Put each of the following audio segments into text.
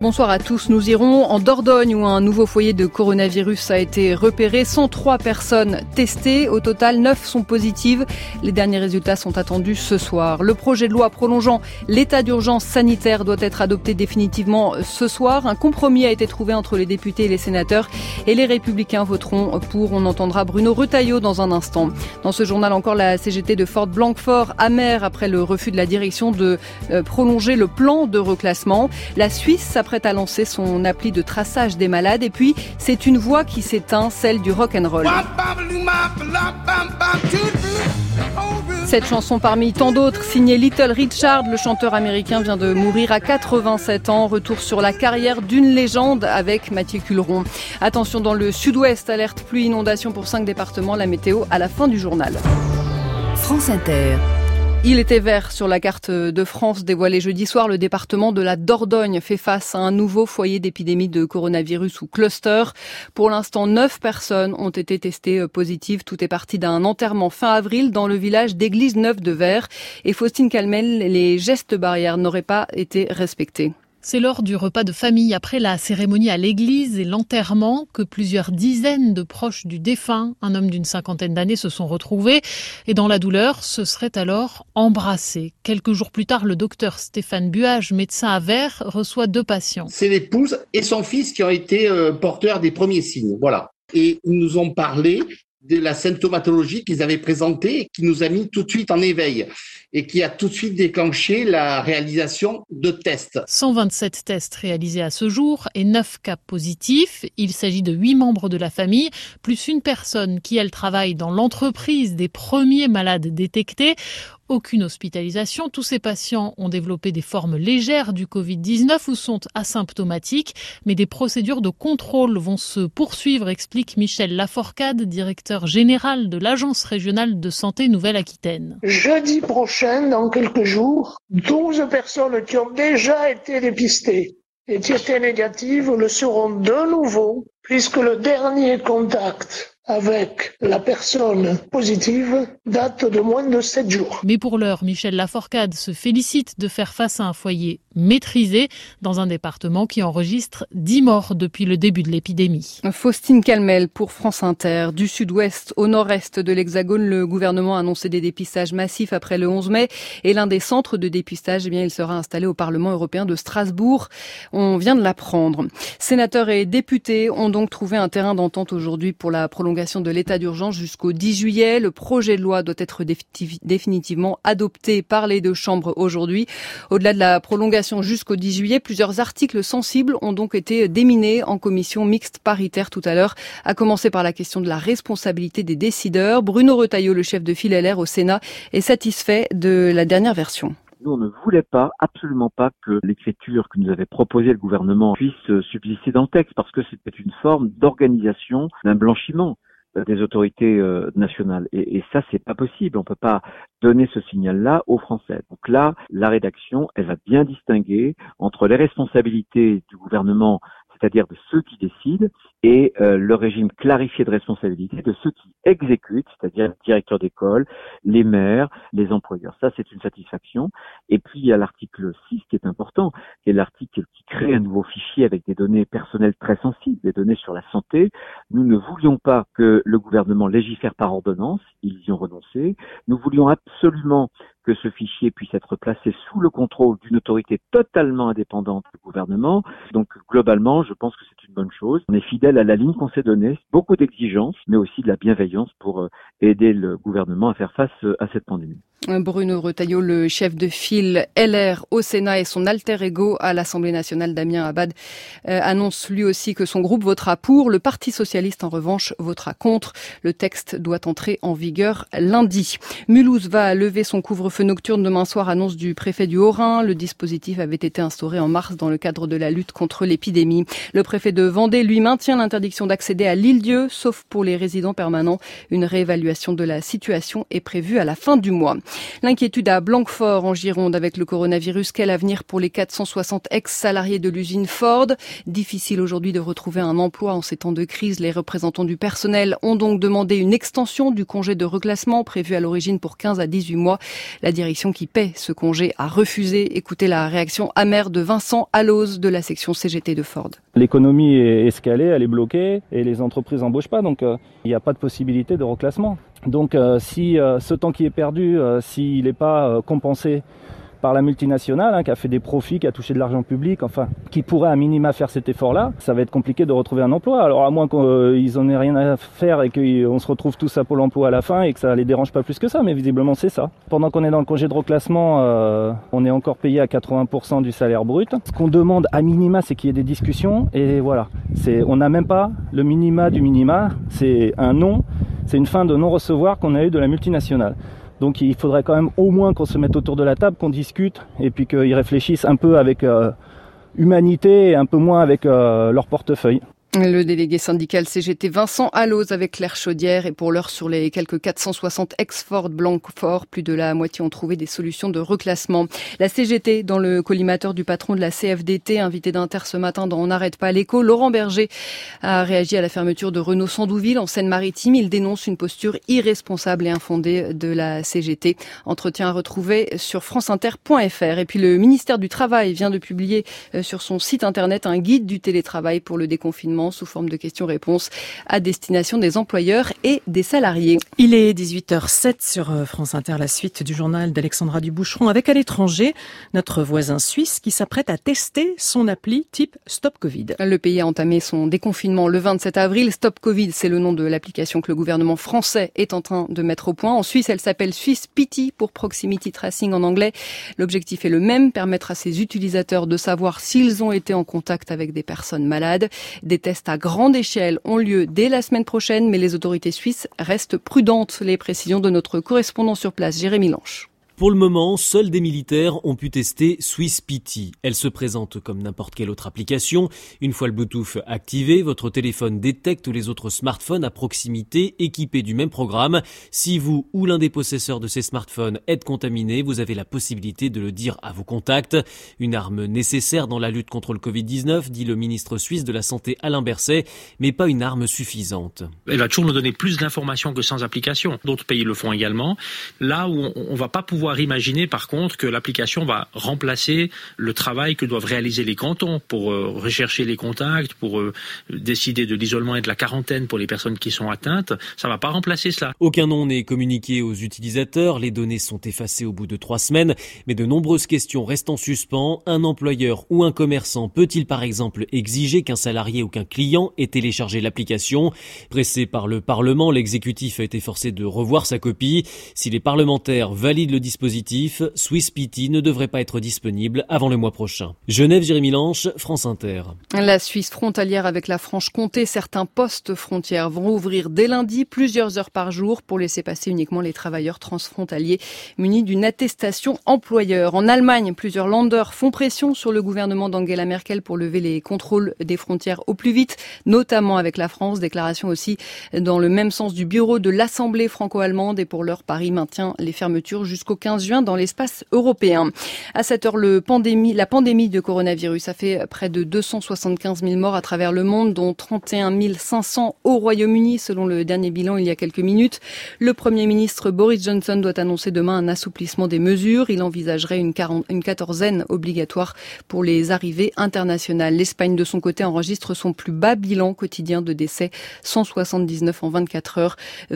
Bonsoir à tous. Nous irons en Dordogne où un nouveau foyer de coronavirus a été repéré. 103 personnes testées. Au total, 9 sont positives. Les derniers résultats sont attendus ce soir. Le projet de loi prolongeant l'état d'urgence sanitaire doit être adopté définitivement ce soir. Un compromis a été trouvé entre les députés et les sénateurs et les Républicains voteront pour. On entendra Bruno Retailleau dans un instant. Dans ce journal encore, la CGT de Fort Blanquefort amère après le refus de la direction de prolonger le plan de reclassement. La Suisse s'apprête à lancer son appli de traçage des malades. Et puis, c'est une voix qui s'éteint, celle du rock'n'roll. Cette chanson parmi tant d'autres, signée Little Richard, le chanteur américain vient de mourir à 87 ans. Retour sur la carrière d'une légende avec Mathieu Culeron. Attention, dans le sud-ouest, alerte pluie inondation pour 5 départements. La météo à la fin du journal. France Inter. Il était vert sur la carte de France dévoilée jeudi soir. Le département de la Dordogne fait face à un nouveau foyer d'épidémie de coronavirus ou cluster. Pour l'instant, 9 personnes ont été testées positives. Tout est parti d'un enterrement fin avril dans le village d'Église-Neuve-de-Vert. Et Faustine Calmel, les gestes barrières n'auraient pas été respectés. C'est lors du repas de famille après la cérémonie à l'église et l'enterrement que plusieurs dizaines de proches du défunt, un homme d'une 50aine d'années, se sont retrouvés et dans la douleur se seraient alors embrassés. Quelques jours plus tard, le docteur Stéphane Buage, médecin à Vert, reçoit 2 patients. C'est l'épouse et son fils qui ont été porteurs des premiers signes, voilà. Et ils nous ont parlé de la symptomatologie qu'ils avaient présentée et qui nous a mis tout de suite en éveil et qui a tout de suite déclenché la réalisation de tests. 127 tests réalisés à ce jour et 9 cas positifs. Il s'agit de 8 membres de la famille, plus une personne qui, elle, travaille dans l'entreprise des premiers malades détectés. Aucune hospitalisation. Tous ces patients ont développé des formes légères du Covid-19 ou sont asymptomatiques, mais des procédures de contrôle vont se poursuivre, explique Michel Laforcade, directeur général de l'Agence régionale de santé Nouvelle-Aquitaine. Jeudi prochain, dans quelques jours, 12 personnes qui ont déjà été dépistées et qui étaient négatives le seront de nouveau, puisque le dernier contact avec la personne positive date de moins de 7 jours. Mais pour l'heure, Michel Laforcade se félicite de faire face à un foyer maîtrisé dans un département qui enregistre 10 morts depuis le début de l'épidémie. Faustine Calmel pour France Inter. Du sud-ouest au nord-est de l'Hexagone, le gouvernement a annoncé des dépistages massifs après le 11 mai et l'un des centres de dépistage, il sera installé au Parlement européen de Strasbourg. On vient de l'apprendre. Sénateurs et députés ont donc trouvé un terrain d'entente aujourd'hui pour la prolongation de l'état d'urgence jusqu'au 10 juillet. Le projet de loi doit être définitivement adopté par les 2 chambres aujourd'hui. Au-delà de la prolongation jusqu'au 10 juillet, plusieurs articles sensibles ont donc été déminés en commission mixte paritaire tout à l'heure, à commencer par la question de la responsabilité des décideurs. Bruno Retailleau, le chef de file LR au Sénat, est satisfait de la dernière version. Nous, on ne voulait pas, absolument pas, que l'écriture que nous avait proposée le gouvernement puisse subsister dans le texte, parce que c'était une forme d'organisation d'un blanchiment des autorités nationales. Et ça, c'est pas possible. On peut pas donner ce signal-là aux Français. Donc là, la rédaction, elle va bien distinguer entre les responsabilités du gouvernement, c'est-à-dire de ceux qui décident, et le régime clarifié de responsabilité de ceux qui exécutent, c'est-à-dire le directeur d'école, les maires, les employeurs. Ça, c'est une satisfaction. Et puis, il y a l'article 6 qui est important, qui est l'article qui crée un nouveau fichier avec des données personnelles très sensibles, des données sur la santé. Nous ne voulions pas que le gouvernement légifère par ordonnance, ils y ont renoncé. Nous voulions absolument que ce fichier puisse être placé sous le contrôle d'une autorité totalement indépendante du gouvernement. Donc, globalement, je pense que c'est une bonne chose. On est fidèle à la ligne qu'on s'est donnée, beaucoup d'exigences, mais aussi de la bienveillance pour aider le gouvernement à faire face à cette pandémie. Bruno Retailleau, le chef de file LR au Sénat et son alter ego à l'Assemblée nationale, Damien Abad, annonce lui aussi que son groupe votera pour. Le Parti socialiste, en revanche, votera contre. Le texte doit entrer en vigueur lundi. Mulhouse va lever son couvre-feu nocturne demain soir, annonce du préfet du Haut-Rhin. Le dispositif avait été instauré en mars dans le cadre de la lutte contre l'épidémie. Le préfet de de Vendée, lui, maintient l'interdiction d'accéder à l'île-Dieu, sauf pour les résidents permanents. Une réévaluation de la situation est prévue à la fin du mois. L'inquiétude à Blanquefort, en Gironde, avec le coronavirus. Quel avenir pour les 460 ex-salariés de l'usine Ford? Difficile aujourd'hui de retrouver un emploi en ces temps de crise. Les représentants du personnel ont donc demandé une extension du congé de reclassement prévu à l'origine pour 15 à 18 mois. La direction qui paie ce congé a refusé. Écoutez la réaction amère de Vincent Alloz de la section CGT de Ford. L'économie est escalée, elle est bloquée et les entreprises n'embauchent pas, donc il n'y a pas de possibilité de reclassement. Donc si ce temps qui est perdu, s'il n'est pas compensé par la multinationale, qui a fait des profits, qui a touché de l'argent public, enfin, qui pourrait à minima faire cet effort-là, ça va être compliqué de retrouver un emploi. Alors à moins qu'ils en aient rien à faire et qu'on se retrouve tous à Pôle emploi à la fin et que ça les dérange pas plus que ça, mais visiblement c'est ça. Pendant qu'on est dans le congé de reclassement, on est encore payé à 80% du salaire brut. Ce qu'on demande à minima, c'est qu'il y ait des discussions et voilà. On n'a même pas le minima du minima, c'est un non, c'est une fin de non-recevoir qu'on a eu de la multinationale. Donc il faudrait quand même au moins qu'on se mette autour de la table, qu'on discute et puis qu'ils réfléchissent un peu avec humanité et un peu moins avec leur portefeuille. Le délégué syndical CGT Vincent Alloz avec Claire Chaudière. Et pour l'heure, sur les quelques 460 ex-Ford Blanquefort, plus de la moitié ont trouvé des solutions de reclassement. La CGT, dans le collimateur du patron de la CFDT, invité d'Inter ce matin dans On n'arrête pas l'écho, Laurent Berger a réagi à la fermeture de Renault Sandouville en Seine-Maritime. Il dénonce une posture irresponsable et infondée de la CGT. Entretien à retrouver sur franceinter.fr. Et puis le ministère du Travail vient de publier sur son site internet un guide du télétravail pour le déconfinement, sous forme de questions-réponses à destination des employeurs et des salariés. Il est 18h07 sur France Inter, la suite du journal d'Alexandra Duboucheron avec à l'étranger notre voisin suisse qui s'apprête à tester son appli type Stop Covid. Le pays a entamé son déconfinement le 27 avril. Stop Covid, c'est le nom de l'application que le gouvernement français est en train de mettre au point. En Suisse, elle s'appelle SwissPT pour Proximity Tracing en anglais. L'objectif est le même, permettre à ses utilisateurs de savoir s'ils ont été en contact avec des personnes malades. Des tests à grande échelle ont lieu dès la semaine prochaine, mais les autorités suisses restent prudentes. Les précisions de notre correspondant sur place, Jérémy Lanche. Pour le moment, seuls des militaires ont pu tester SwissPT. Elle se présente comme n'importe quelle autre application. Une fois le Bluetooth activé, votre téléphone détecte les autres smartphones à proximité équipés du même programme. Si vous ou l'un des possesseurs de ces smartphones êtes contaminé, vous avez la possibilité de le dire à vos contacts. Une arme nécessaire dans la lutte contre le Covid-19, dit le ministre suisse de la Santé Alain Berset, mais pas une arme suffisante. Elle va toujours nous donner plus d'informations que sans application. D'autres pays le font également. Là où on va pas pouvoir imaginer par contre que l'application va remplacer le travail que doivent réaliser les cantons pour rechercher les contacts, pour décider de l'isolement et de la quarantaine pour les personnes qui sont atteintes. Ça va pas remplacer cela. Aucun nom n'est communiqué aux utilisateurs, les données sont effacées au bout de 3 semaines, mais de nombreuses questions restent en suspens. Un employeur ou un commerçant peut-il par exemple exiger qu'un salarié ou qu'un client ait téléchargé l'application? Pressé par le Parlement, l'exécutif a été forcé de revoir sa copie. Si les parlementaires valident le dispositif, SwissPT ne devrait pas être disponible avant le mois prochain. Genève, Jérémy Lanche, France Inter. La Suisse frontalière avec la Franche-Comté, certains postes frontières vont ouvrir dès lundi plusieurs heures par jour pour laisser passer uniquement les travailleurs transfrontaliers munis d'une attestation employeur. En Allemagne, plusieurs Länder font pression sur le gouvernement d'Angela Merkel pour lever les contrôles des frontières au plus vite, notamment avec la France. Déclaration aussi dans le même sens du bureau de l'Assemblée franco-allemande. Et pour l'heure, Paris maintient les fermetures jusqu'au 15 juin dans l'espace européen. À cette heure, la pandémie de coronavirus a fait près de 275 000 morts à travers le monde, dont 31 500 au Royaume-Uni, selon le dernier bilan il y a quelques minutes. Le Premier ministre Boris Johnson doit annoncer demain un assouplissement des mesures. Il envisagerait une quatorzaine obligatoire pour les arrivées internationales. L'Espagne, de son côté, enregistre son plus bas bilan quotidien de décès, 179 en 24 heures,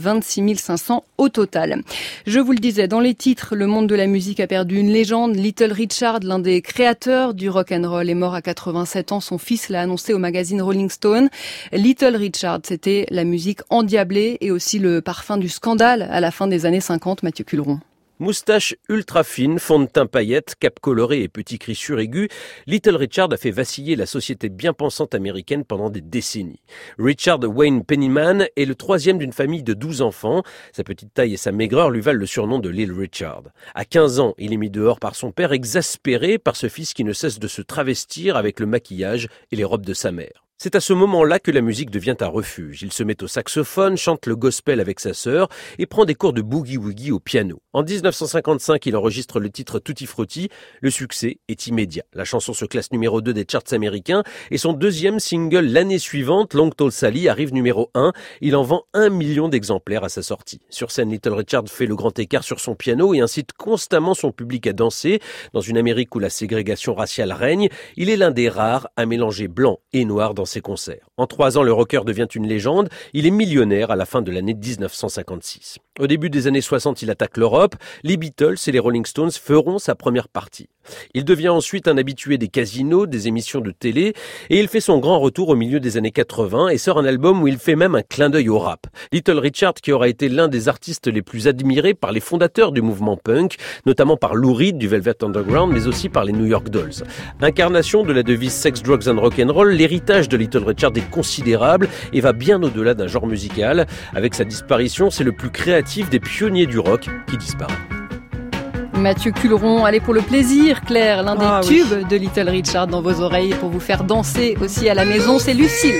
26 500 au total. Je vous le disais, dans les titres, le monde de la musique a perdu une légende. Little Richard, l'un des créateurs du rock'n'roll, est mort à 87 ans. Son fils l'a annoncé au magazine Rolling Stone. Little Richard, c'était la musique endiablée et aussi le parfum du scandale à la fin des années 50. Mathieu Culeron. Moustache ultra fine, fond de teint paillettes, cap coloré et petits cris suraigus, Little Richard a fait vaciller la société bien pensante américaine pendant des décennies. Richard Wayne Pennyman est le 3e d'une famille de 12 enfants. Sa petite taille et sa maigreur lui valent le surnom de Little Richard. À 15 ans, il est mis dehors par son père, exaspéré par ce fils qui ne cesse de se travestir avec le maquillage et les robes de sa mère. C'est à ce moment-là que la musique devient un refuge. Il se met au saxophone, chante le gospel avec sa sœur et prend des cours de boogie-woogie au piano. En 1955, il enregistre le titre Tutti Frutti. Le succès est immédiat. La chanson se classe numéro 2 des charts américains et son deuxième single l'année suivante, Long Tall Sally, arrive numéro 1. Il en vend 1 million d'exemplaires à sa sortie. Sur scène, Little Richard fait le grand écart sur son piano et incite constamment son public à danser. Dans une Amérique où la ségrégation raciale règne, il est l'un des rares à mélanger blanc et noir dans ses concerts. En 3 ans, le rocker devient une légende. Il est millionnaire à la fin de l'année 1956. Au début des années 60, il attaque l'Europe. Les Beatles et les Rolling Stones feront sa première partie. Il devient ensuite un habitué des casinos, des émissions de télé, et il fait son grand retour au milieu des années 80 et sort un album où il fait même un clin d'œil au rap. Little Richard, qui aura été l'un des artistes les plus admirés par les fondateurs du mouvement punk, notamment par Lou Reed du Velvet Underground, mais aussi par les New York Dolls. Incarnation de la devise Sex, Drugs and Rock'n'Roll, l'héritage de Little Richard est considérable et va bien au-delà d'un genre musical. Avec sa disparition, c'est le plus créatif des pionniers du rock qui disparaît. Mathieu Culeron, allez pour le plaisir, Claire, l'un des tubes de Little Richard dans vos oreilles pour vous faire danser aussi à la maison, c'est Lucille.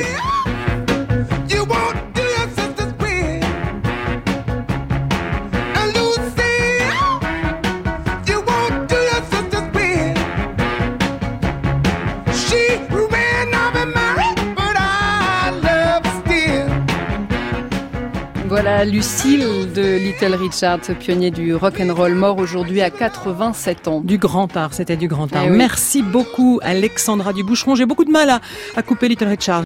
Voilà Lucille de Little Richard, ce pionnier du rock'n'roll, mort aujourd'hui à 87 ans. Du grand art, c'était du grand art. Eh oui. Merci beaucoup Alexandra Duboucheron. J'ai beaucoup de mal à couper Little Richard.